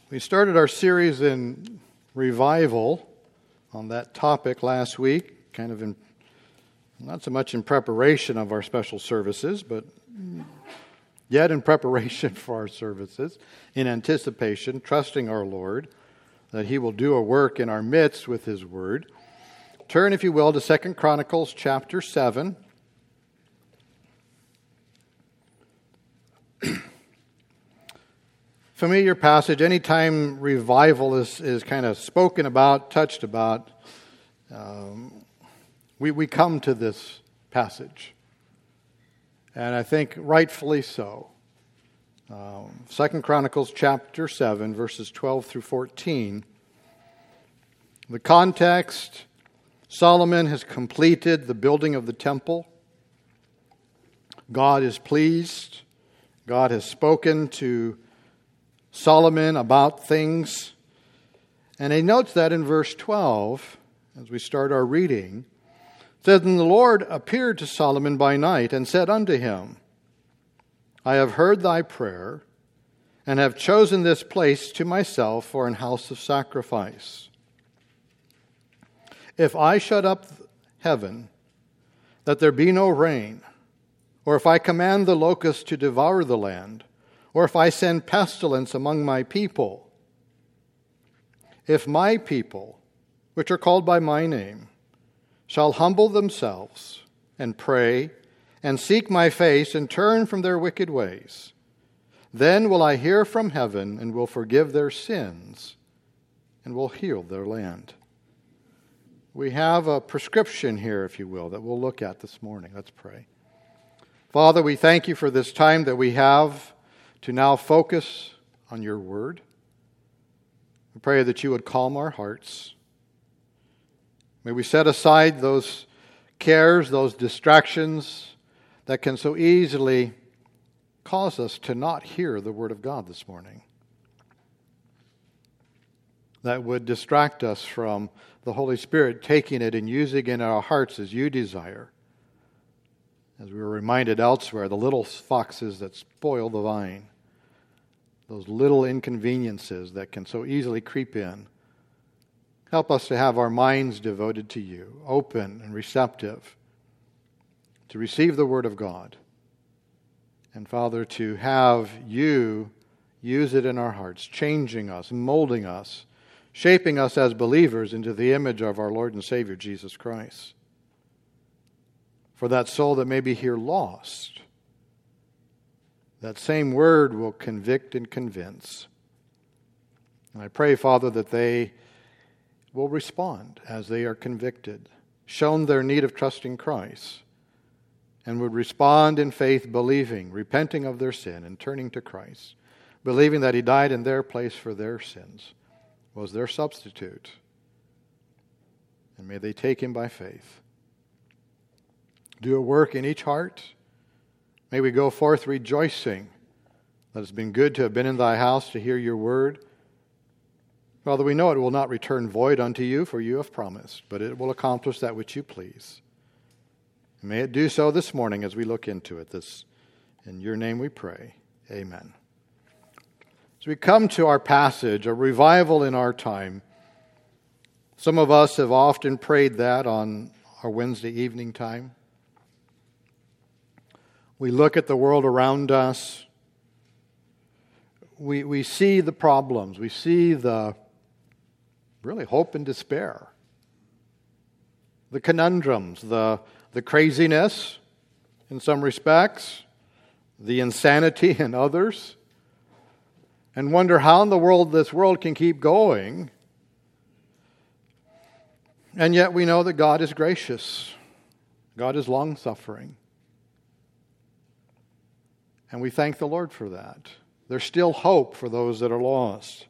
We started our series in revival on that topic last week, kind of not so much in preparation of our special services, but yet in preparation for our services, in anticipation, trusting our Lord that He will do a work in our midst with His Word. Turn, if you will, to 2 Chronicles chapter 7. Familiar passage. Anytime revival is kind of spoken about, touched about, we come to this passage. And I think rightfully so. 2 Chronicles chapter 7, verses 12 through 14. The context: Solomon has completed the building of the temple. God is pleased. God has spoken to Solomon about things. And he notes that in verse 12, as we start our reading, it says, "And the Lord appeared to Solomon by night and said unto him, I have heard thy prayer, and have chosen this place to myself for an house of sacrifice. If I shut up heaven, that there be no rain, or if I command the locusts to devour the land, or if I send pestilence among my people, if my people, which are called by my name, shall humble themselves and pray and seek my face and turn from their wicked ways, then will I hear from heaven and will forgive their sins and will heal their land." We have a prescription here, if you will, that we'll look at this morning. Let's pray. Father, we thank you for this time that we have to now focus on your word. We pray that you would calm our hearts. May we set aside those cares, those distractions that can so easily cause us to not hear the word of God this morning, that would distract us from the Holy Spirit taking it and using it in our hearts as you desire. As we were reminded elsewhere, the little foxes that spoil the vine, those little inconveniences that can so easily creep in. Help us to have our minds devoted to you, open and receptive, to receive the Word of God. And Father, to have you use it in our hearts, changing us, molding us, shaping us as believers into the image of our Lord and Savior, Jesus Christ. For that soul that may be here lost, that same word will convict and convince. And I pray, Father, that they will respond as they are convicted, shown their need of trusting Christ, and would respond in faith, believing, repenting of their sin and turning to Christ, believing that He died in their place for their sins, was their substitute. And may they take Him by faith. Do a work in each heart. May we go forth rejoicing that it's been good to have been in thy house to hear your word. Father, we know it will not return void unto you, for you have promised, but it will accomplish that which you please. And may it do so this morning as we look into it. This, in your name we pray. Amen. As we come to our passage, a revival in our time, some of us have often prayed that on our Wednesday evening time. We look at the world around us. We see the problems. We see the really hope and despair. The conundrums, the craziness in some respects, the insanity in others, and wonder how in the world this world can keep going. And yet we know that God is gracious. God is long-suffering. And we thank the Lord for that. There's still hope for those that are lost.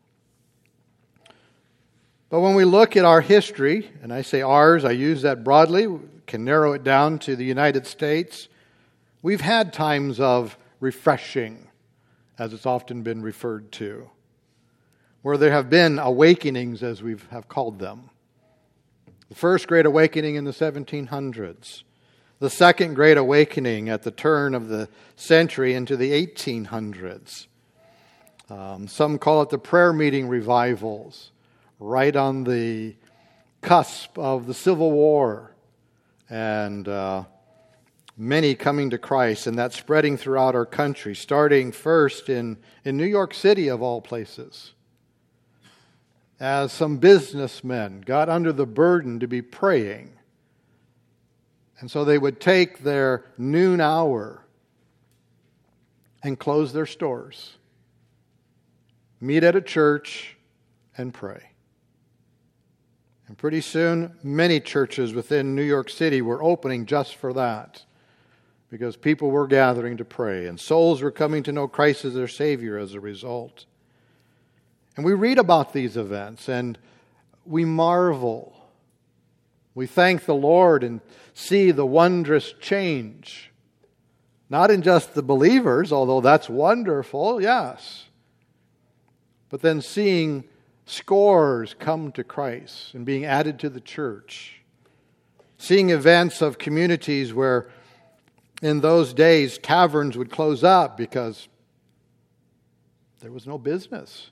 But when we look at our history, and I say ours, I use that broadly, we can narrow it down to the United States, we've had times of refreshing, as it's often been referred to, where there have been awakenings, as we have called them. The first Great Awakening in the 1700s. The Second Great Awakening at the turn of the century into the 1800s. Some call it the prayer meeting revivals, right on the cusp of the Civil War, and many coming to Christ, and that spreading throughout our country, starting first in New York City, of all places, as some businessmen got under the burden to be praying. And so they would take their noon hour and close their stores, meet at a church, and pray. And pretty soon, many churches within New York City were opening just for that, because people were gathering to pray, and souls were coming to know Christ as their Savior as a result. And we read about these events, and we marvel. We thank the Lord and see the wondrous change. Not in just the believers, although that's wonderful, yes. But then seeing scores come to Christ and being added to the church. Seeing events of communities where in those days taverns would close up because there was no business.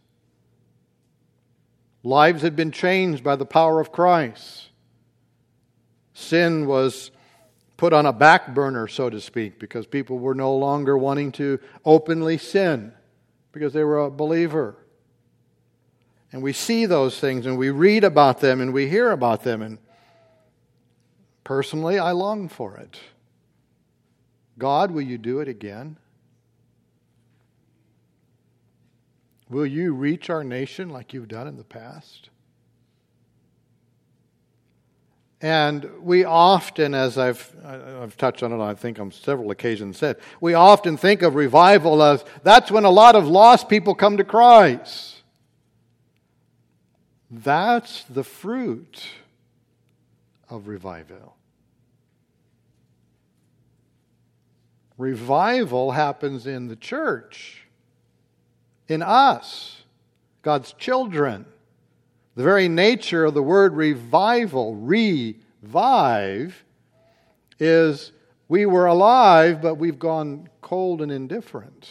Lives had been changed by the power of Christ. Sin was put on a back burner, so to speak, because people were no longer wanting to openly sin because they were a believer. And we see those things and we read about them and we hear about them. And personally, I long for it. God, will you do it again? Will you reach our nation like you've done in the past? And we often, as I've touched on it, I think on several occasions said, we often think of revival as that's when a lot of lost people come to Christ. That's the fruit of revival. Revival happens in the church, in us, God's children. The very nature of the word revival, revive, is we were alive, but we've gone cold and indifferent.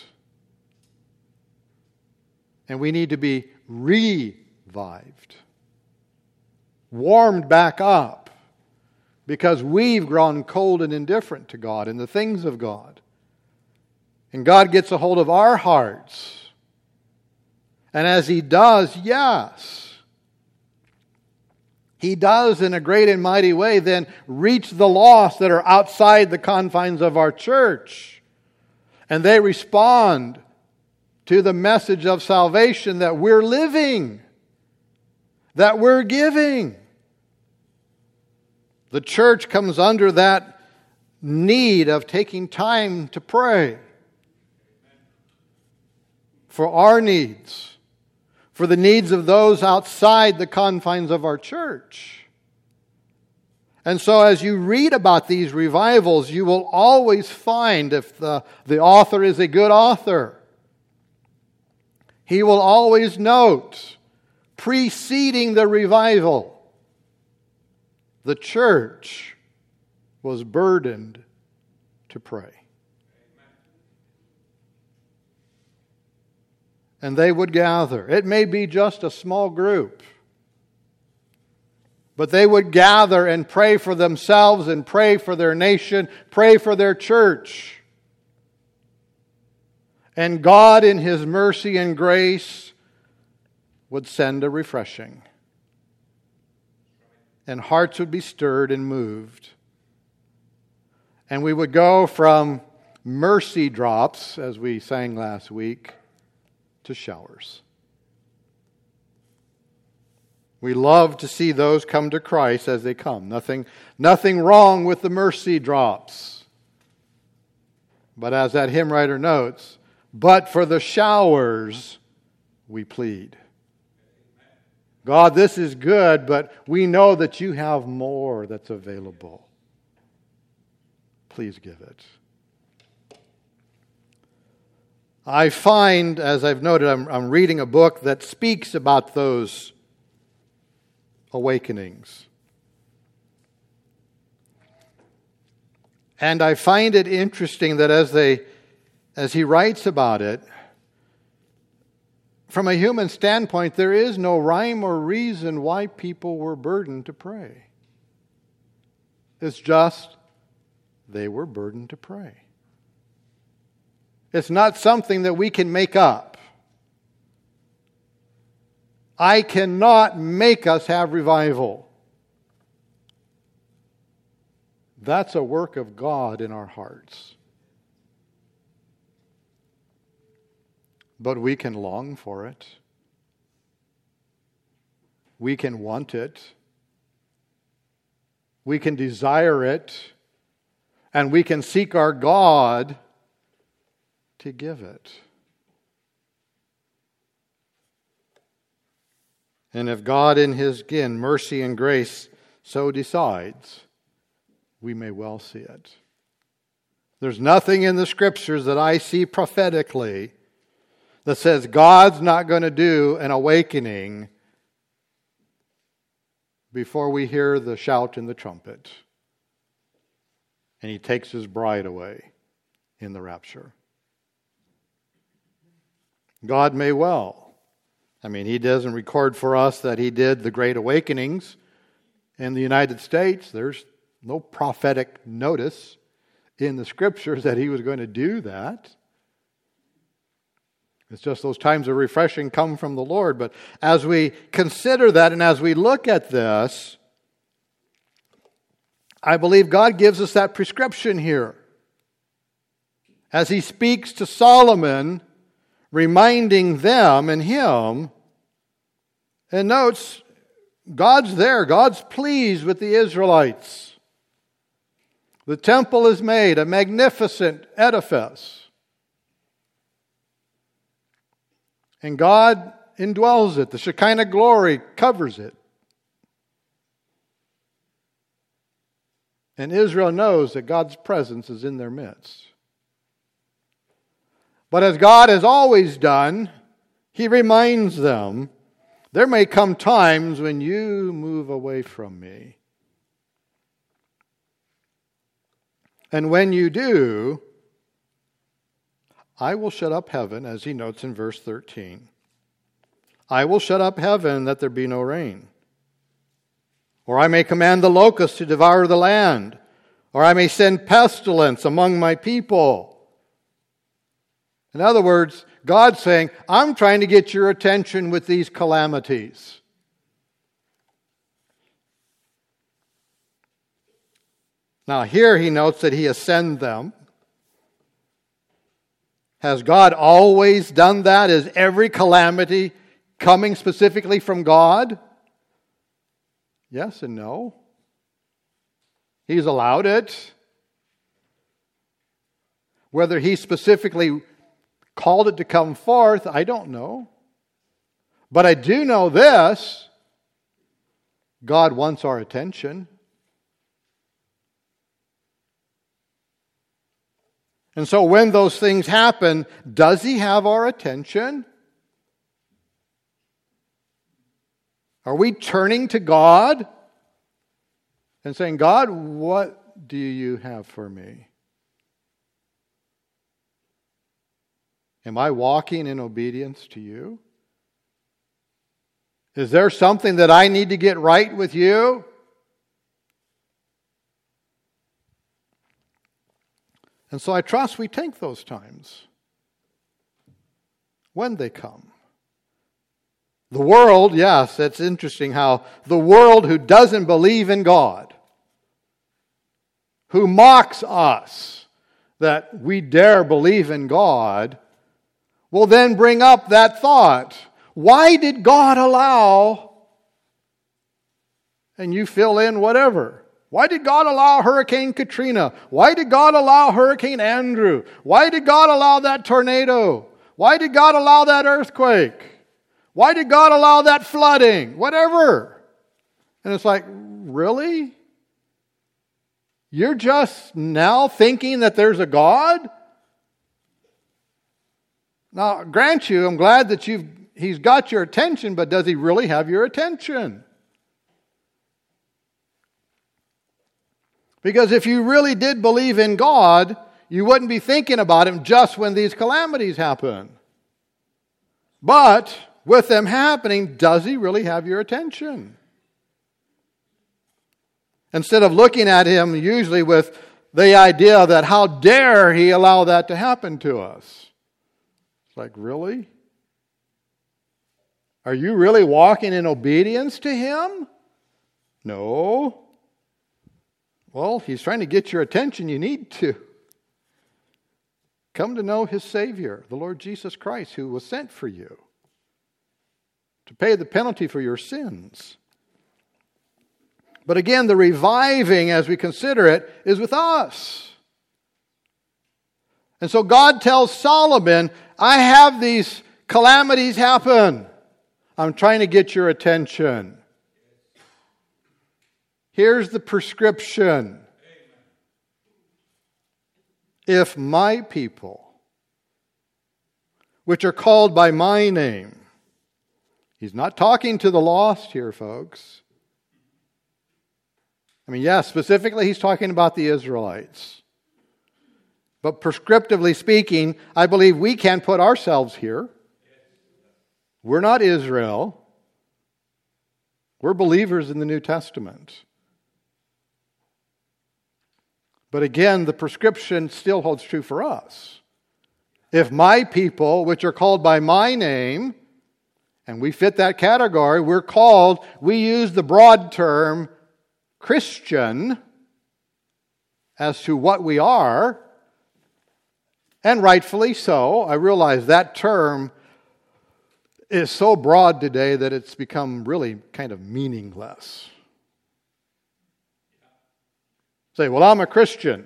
And we need to be revived, warmed back up, because we've grown cold and indifferent to God and the things of God. And God gets a hold of our hearts. And as He does, yes, He does in a great and mighty way then reach the lost that are outside the confines of our church. And they respond to the message of salvation that we're living, that we're giving. The church comes under that need of taking time to pray for our needs, for the needs of those outside the confines of our church. And so as you read about these revivals, you will always find, if the author is a good author, he will always note, preceding the revival, the church was burdened to pray. And they would gather. It may be just a small group, but they would gather and pray for themselves and pray for their nation, pray for their church. And God, in His mercy and grace, would send a refreshing. And hearts would be stirred and moved. And we would go from mercy drops, as we sang last week, to showers. We love to see those come to Christ as they come. Nothing wrong with the mercy drops. But as that hymn writer notes, but for the showers we plead. God, this is good, but we know that you have more that's available. Please give it. I find, as I've noted, I'm reading a book that speaks about those awakenings. And I find it interesting that as he writes about it, from a human standpoint, there is no rhyme or reason why people were burdened to pray. It's just they were burdened to pray. It's not something that we can make up. I cannot make us have revival. That's a work of God in our hearts. But we can long for it. We can want it. We can desire it. And we can seek our God to give it. And if God in His, again, mercy and grace so decides, we may well see it. There's nothing in the Scriptures that I see prophetically that says God's not going to do an awakening before we hear the shout in the trumpet and He takes His bride away in the rapture. God may well. I mean, He doesn't record for us that He did the great awakenings in the United States. There's no prophetic notice in the Scriptures that He was going to do that. It's just those times of refreshing come from the Lord. But as we consider that and as we look at this, I believe God gives us that prescription here. As He speaks to Solomon, reminding them and him, and notes, God's there. God's pleased with the Israelites. The temple is made, a magnificent edifice. And God indwells it. The Shekinah glory covers it. And Israel knows that God's presence is in their midst. But as God has always done, He reminds them, there may come times when you move away from me. And when you do, I will shut up heaven, as He notes in verse 13. I will shut up heaven that there be no rain. Or I may command the locusts to devour the land. Or I may send pestilence among my people. In other words, God's saying, I'm trying to get your attention with these calamities. Now here He notes that He has sent them. Has God always done that? Is every calamity coming specifically from God? Yes and no. He's allowed it. Whether He specifically called it to come forth, I don't know. But I do know this. God wants our attention. And so when those things happen, does He have our attention? Are we turning to God and saying, God, what do you have for me? Am I walking in obedience to you? Is there something that I need to get right with you? And so I trust we take those times when they come. The world, yes, it's interesting how the world who doesn't believe in God, who mocks us that we dare believe in God, will then bring up that thought. Why did God allow, and you fill in whatever. Why did God allow Hurricane Katrina? Why did God allow Hurricane Andrew? Why did God allow that tornado? Why did God allow that earthquake? Why did God allow that flooding? Whatever. And it's like, really? You're just now thinking that there's a God? Now, grant you, I'm glad that He's got your attention, but does He really have your attention? Because if you really did believe in God, you wouldn't be thinking about Him just when these calamities happen. But with them happening, does he really have your attention? Instead of looking at him usually with the idea that how dare he allow that to happen to us? It's like, really? Are you really walking in obedience to him? No. Well, he's trying to get your attention. You need to come to know his Savior, the Lord Jesus Christ, who was sent for you to pay the penalty for your sins. But again, the reviving, as we consider it, is with us. And so God tells Solomon, I have these calamities happen. I'm trying to get your attention. Here's the prescription. If my people, which are called by my name, he's not talking to the lost here, folks. I mean, yes, specifically he's talking about the Israelites. But prescriptively speaking, I believe we can put ourselves here. We're not Israel. We're believers in the New Testament. But again, the prescription still holds true for us. If my people, which are called by my name, and we fit that category, we use the broad term Christian as to what we are, and rightfully so. I realize that term is so broad today that it's become really kind of meaningless. Say, well, I'm a Christian.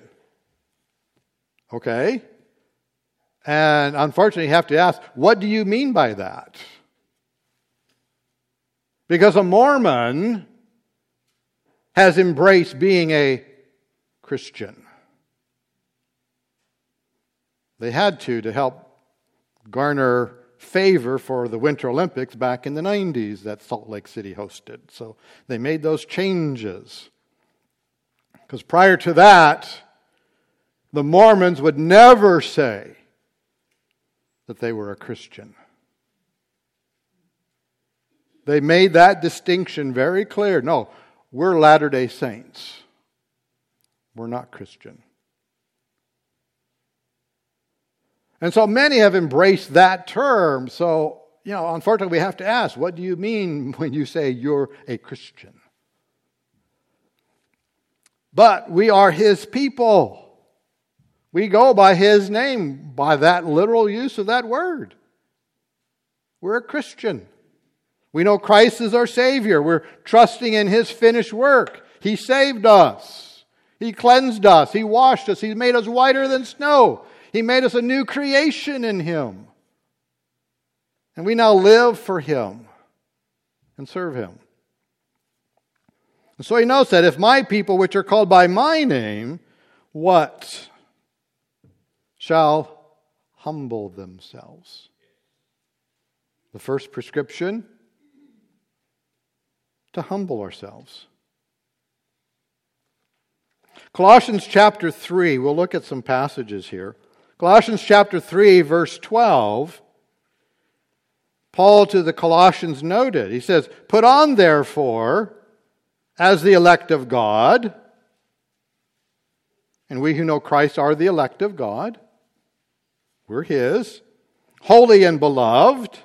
Okay. And unfortunately, you have to ask, what do you mean by that? Because a Mormon has embraced being a Christian. They had to help garner favor for the Winter Olympics back in the 90s that Salt Lake City hosted. So they made those changes. Because prior to that, the Mormons would never say that they were a Christian. They made that distinction very clear. No, we're Latter-day Saints. We're not Christian. And so many have embraced that term. So, unfortunately we have to ask, what do you mean when you say you're a Christian? But we are his people. We go by his name, by that literal use of that word. We're a Christian. We know Christ is our Savior. We're trusting in his finished work. He saved us. He cleansed us. He washed us. He made us whiter than snow. He made us a new creation in him. And we now live for him and serve him. And so he knows that if my people, which are called by my name, what? Shall humble themselves. The first prescription, to humble ourselves. Colossians chapter 3, we'll look at some passages here. Colossians chapter 3, verse 12, Paul to the Colossians noted, he says, put on therefore, as the elect of God, and we who know Christ are the elect of God, we're his, holy and beloved,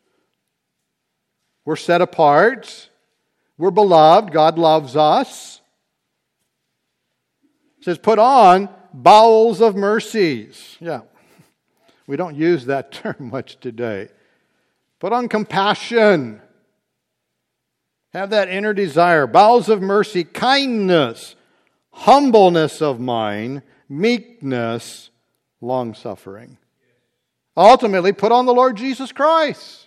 we're set apart, we're beloved, God loves us. It says, put on bowels of mercies. Yeah, we don't use that term much today. Put on compassion. Have that inner desire. Bowels of mercy, kindness, humbleness of mind, meekness, long-suffering. Ultimately, put on the Lord Jesus Christ.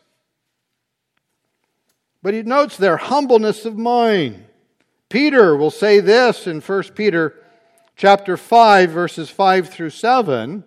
But he notes their humbleness of mind. Peter will say this in 1 Peter chapter 5, verses 5 through 7.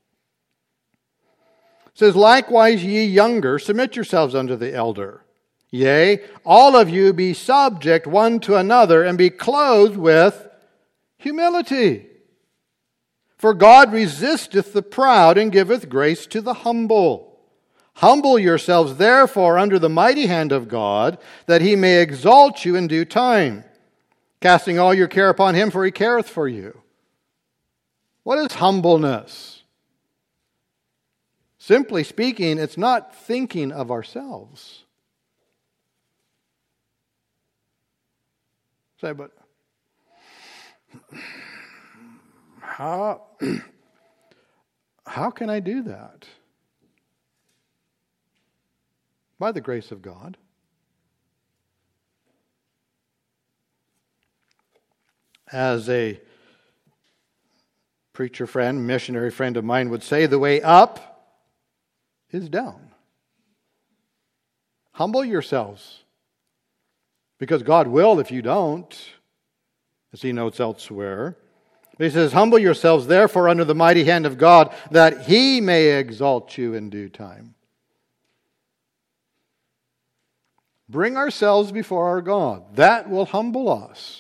It says, likewise, ye younger, submit yourselves unto the elder. Yea, all of you be subject one to another, and be clothed with humility. For God resisteth the proud, and giveth grace to the humble. Humble yourselves, therefore, under the mighty hand of God, that he may exalt you in due time, casting all your care upon him, for he careth for you. What is humbleness? Simply speaking, it's not thinking of ourselves. Say, but how can I do that? By the grace of God. As a preacher friend, missionary friend of mine would say, the way up is down. Humble yourselves, because God will if you don't, as he notes elsewhere. He says, humble yourselves therefore under the mighty hand of God, that he may exalt you in due time. Bring ourselves before our God. That will humble us.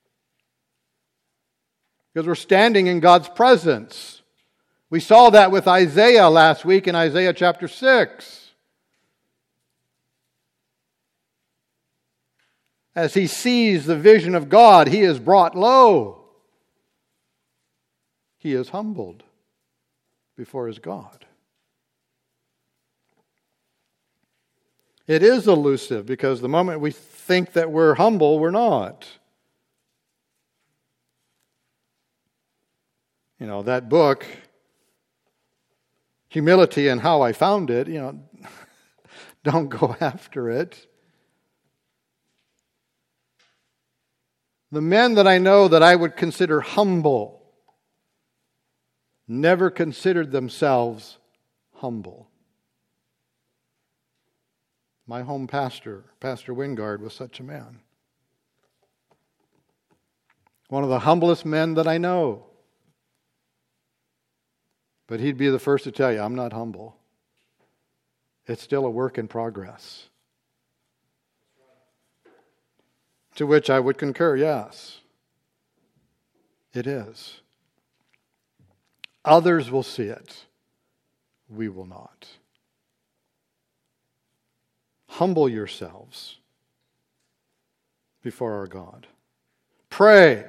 Because we're standing in God's presence. We saw that with Isaiah last week in Isaiah chapter 6. As he sees the vision of God, he is brought low. He is humbled before his God. It is elusive because the moment we think that we're humble, we're not. You know, that book, Humility and How I Found It, don't go after it. The men that I know that I would consider humble never considered themselves humble. My home pastor, Pastor Wingard, was such a man. One of the humblest men that I know. But he'd be the first to tell you, I'm not humble. It's still a work in progress. To which I would concur, yes. It is. Others will see it. We will not. Humble yourselves before our God. Pray.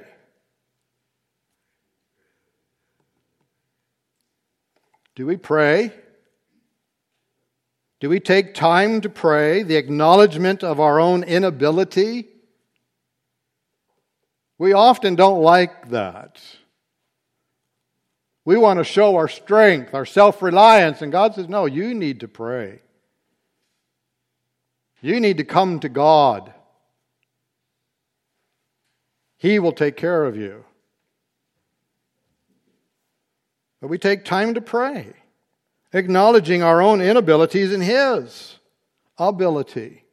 Do we pray? Do we take time to pray? The acknowledgement of our own inability? We often don't like that. We want to show our strength, our self-reliance, and God says, no, you need to pray. You need to come to God. He will take care of you. But we take time to pray, acknowledging our own inabilities and His ability.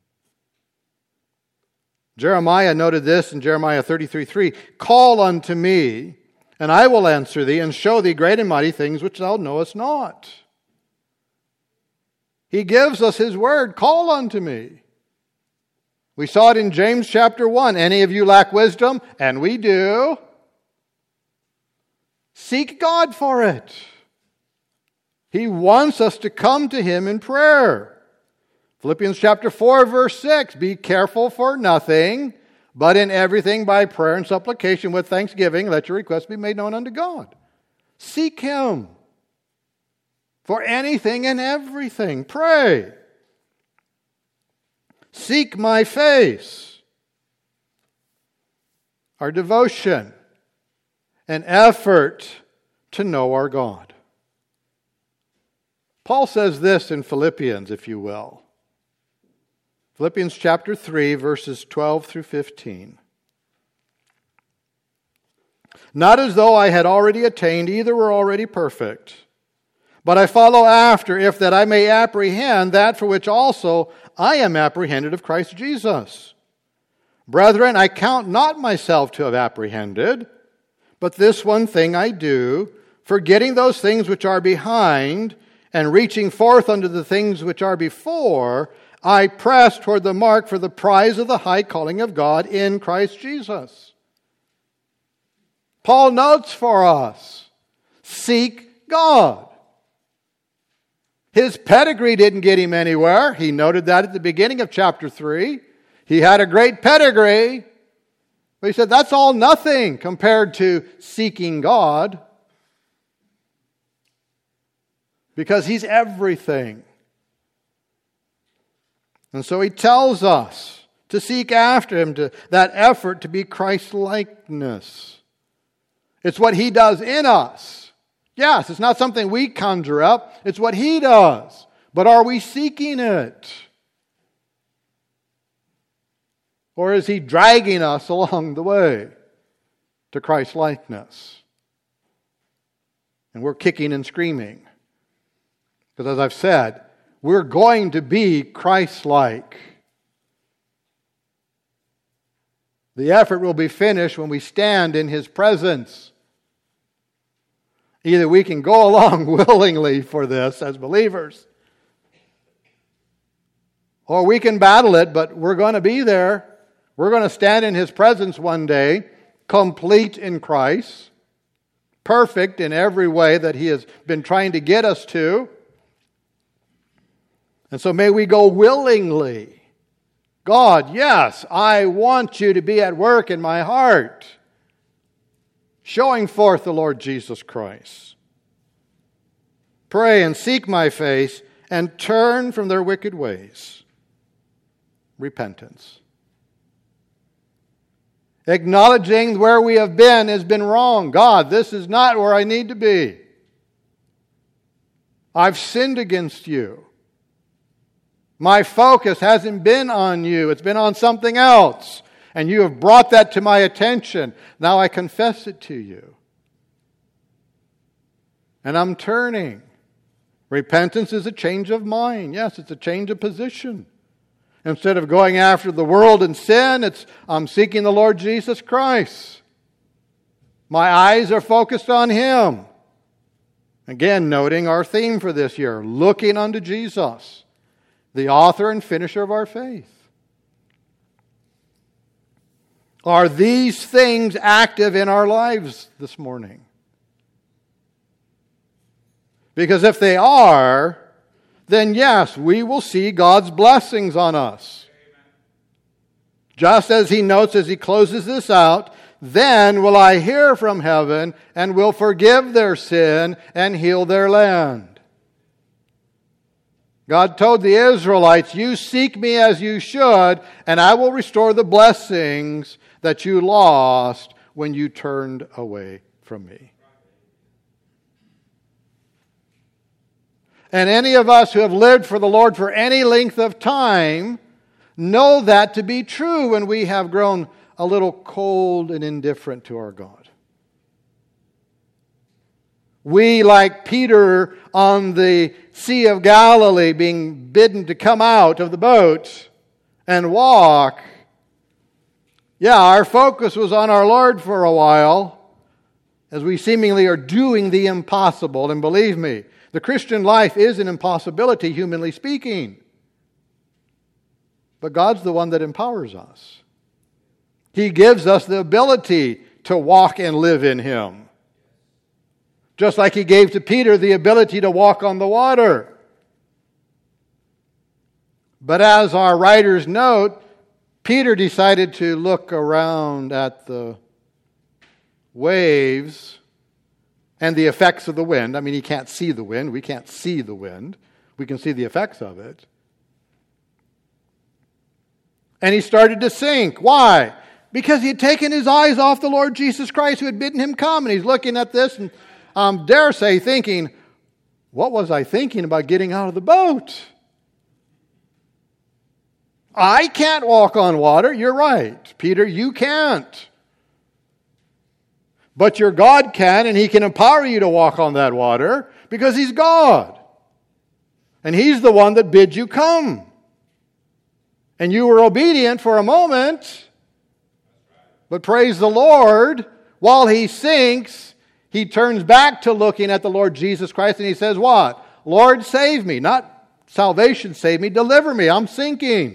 Jeremiah noted this in Jeremiah 33:3. Call unto me, and I will answer thee, and show thee great and mighty things which thou knowest not. He gives us His word. Call unto me. We saw it in James chapter 1. Any of you lack wisdom? And we do. Seek God for it. He wants us to come to Him in prayer. Philippians chapter 4, verse 6. Be careful for nothing, but in everything by prayer and supplication with thanksgiving, let your requests be made known unto God. Seek Him. For anything and everything, pray. Seek my face. Our devotion, an effort to know our God. Paul says this in Philippians, if you will. Philippians chapter 3, verses 12 through 15. Not as though I had already attained, either were already perfect. But I follow after, if that I may apprehend that for which also I am apprehended of Christ Jesus. Brethren, I count not myself to have apprehended, but this one thing I do, forgetting those things which are behind, and reaching forth unto the things which are before, I press toward the mark for the prize of the high calling of God in Christ Jesus. Paul notes for us, seek God. His pedigree didn't get him anywhere. He noted that at the beginning of chapter 3. He had a great pedigree. But he said that's all nothing compared to seeking God. Because He's everything. And so He tells us to seek after Him, to that effort to be Christ-likeness. It's what He does in us. Yes, it's not something we conjure up. It's what He does. But are we seeking it? Or is He dragging us along the way to Christ-likeness? And we're kicking and screaming. Because as I've said, we're going to be Christ-like. The effort will be finished when we stand in His presence. Either we can go along willingly for this as believers, or we can battle it, but we're going to be there. We're going to stand in His presence one day, complete in Christ, perfect in every way that He has been trying to get us to. And so may we go willingly. God, yes, I want You to be at work in my heart, showing forth the Lord Jesus Christ. Pray and seek my face and turn from their wicked ways. Repentance. Acknowledging where we have been has been wrong. God, this is not where I need to be. I've sinned against You. My focus hasn't been on You. It's been on something else. And You have brought that to my attention. Now I confess it to You. And I'm turning. Repentance is a change of mind. Yes, it's a change of position. Instead of going after the world and sin, I'm seeking the Lord Jesus Christ. My eyes are focused on Him. Again, noting our theme for this year, looking unto Jesus, the author and finisher of our faith. Are these things active in our lives this morning? Because if they are, then yes, we will see God's blessings on us. Just as He notes as He closes this out, then will I hear from heaven and will forgive their sin and heal their land. God told the Israelites, you seek Me as you should, and I will restore the blessings that you lost when you turned away from Me. And any of us who have lived for the Lord for any length of time know that to be true when we have grown a little cold and indifferent to our God. We, like Peter on the Sea of Galilee, being bidden to come out of the boat and walk. Yeah, our focus was on our Lord for a while, as we seemingly are doing the impossible. And believe me, the Christian life is an impossibility, humanly speaking. But God's the one that empowers us. He gives us the ability to walk and live in Him. Just like He gave to Peter the ability to walk on the water. But as our writers note, Peter decided to look around at the waves and the effects of the wind. I mean, he can't see the wind. We can't see the wind. We can see the effects of it. And he started to sink. Why? Because he had taken his eyes off the Lord Jesus Christ who had bidden him come. And he's looking at this and dare say thinking, what was I thinking about getting out of the boat? I can't walk on water. You're right, Peter, you can't. But your God can, and He can empower you to walk on that water because He's God. And He's the one that bid you come. And you were obedient for a moment. But praise the Lord, while he sinks, he turns back to looking at the Lord Jesus Christ and he says what? Lord, save me. Not salvation, save me. Deliver me. I'm sinking.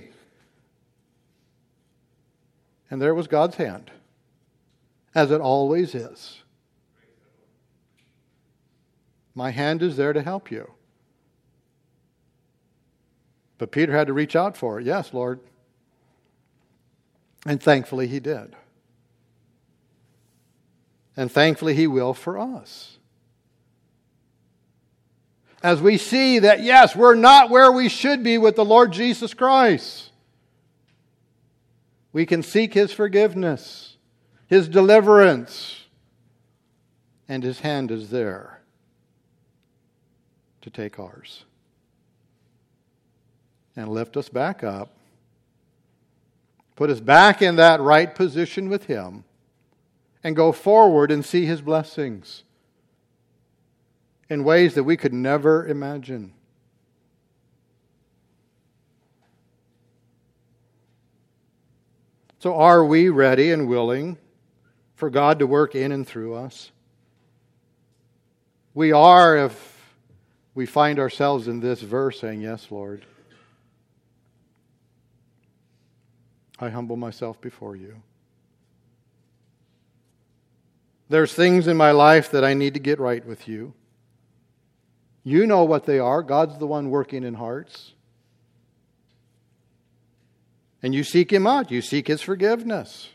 And there was God's hand, as it always is. My hand is there to help you. But Peter had to reach out for it. Yes, Lord. And thankfully he did. And thankfully he will for us. As we see that, yes, we're not where we should be with the Lord Jesus Christ. We can seek His forgiveness, His deliverance, and His hand is there to take ours and lift us back up, put us back in that right position with Him, and go forward and see His blessings in ways that we could never imagine. So are we ready and willing for God to work in and through us? We are if we find ourselves in this verse saying, yes, Lord, I humble myself before you. There's things in my life that I need to get right with you. You know what they are. God's the one working in hearts. And you seek Him out. You seek His forgiveness,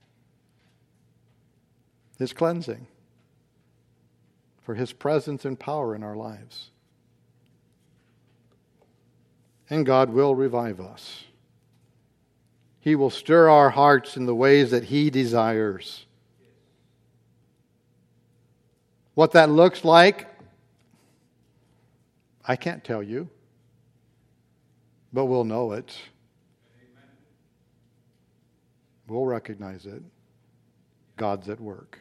His cleansing, for His presence and power in our lives. And God will revive us. He will stir our hearts in the ways that He desires. What that looks like, I can't tell you, but we'll know it. We'll recognize it. God's at work.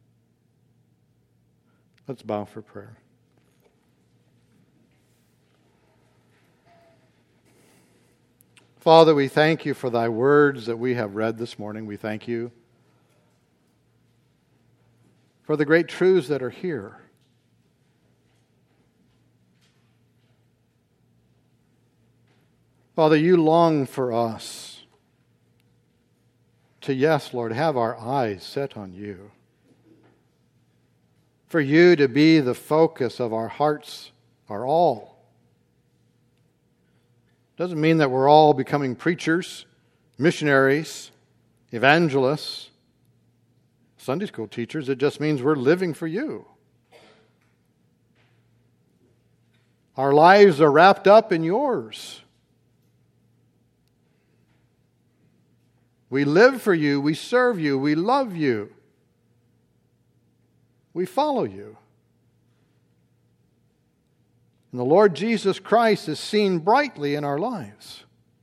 Let's bow for prayer. Father, we thank you for thy words that we have read this morning. We thank you for the great truths that are here. Father, you long for us to, yes, Lord, have our eyes set on you. For you to be the focus of our hearts, our all. Doesn't mean that we're all becoming preachers, missionaries, evangelists, Sunday school teachers. It just means we're living for you. Our lives are wrapped up in yours. We live for you, we serve you, we love you. We follow you. And the Lord Jesus Christ is seen brightly in our lives.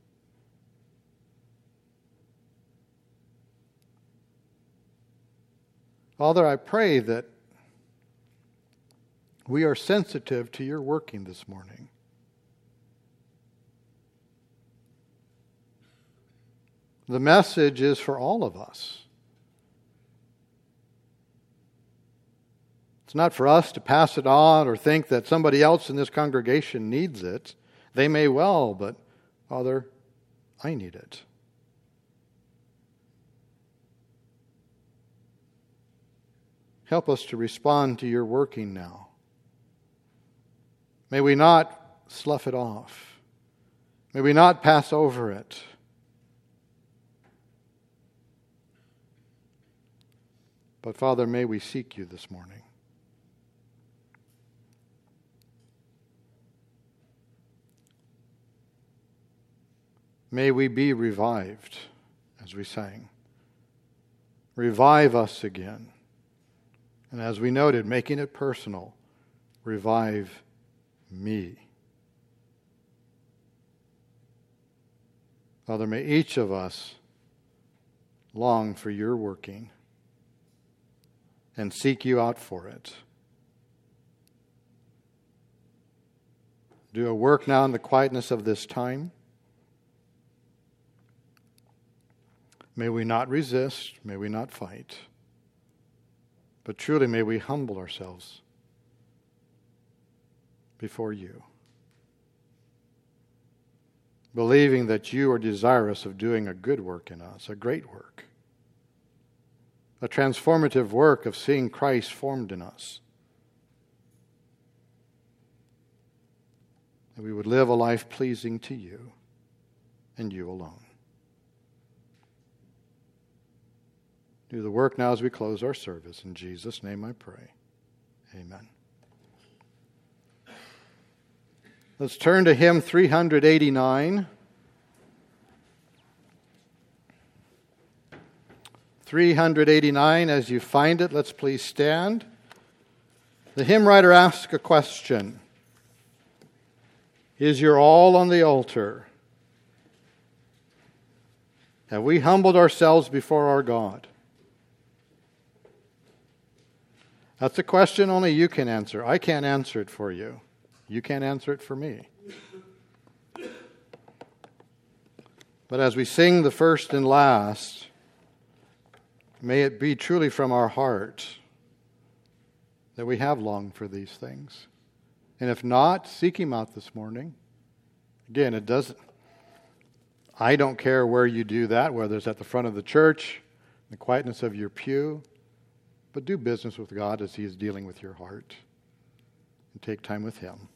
Father, I pray that we are sensitive to your working this morning. The message is for all of us. It's not for us to pass it on or think that somebody else in this congregation needs it. They may well, but Father, I need it. Help us to respond to your working now. May we not slough it off. May we not pass over it. But Father, may we seek you this morning. May we be revived, as we sang. Revive us again. And as we noted, making it personal, revive me. Father, may each of us long for your working and seek you out for it. Do a work now in the quietness of this time. May we not resist, may we not fight, but truly may we humble ourselves before you, believing that you are desirous of doing a good work in us, a great work, a transformative work of seeing Christ formed in us. that we would live a life pleasing to you and you alone. Do the work now as we close our service. In Jesus' name I pray. Amen. Let's turn to hymn 389. 389, as you find it, let's please stand. The hymn writer asks a question. Is your all on the altar? Have we humbled ourselves before our God? That's a question only you can answer. I can't answer it for you. You can't answer it for me. But as we sing the first and last, may it be truly from our heart that we have longed for these things. And if not, seek Him out this morning. Again, I don't care where you do that, whether it's at the front of the church, the quietness of your pew, but do business with God as He is dealing with your heart. And take time with Him.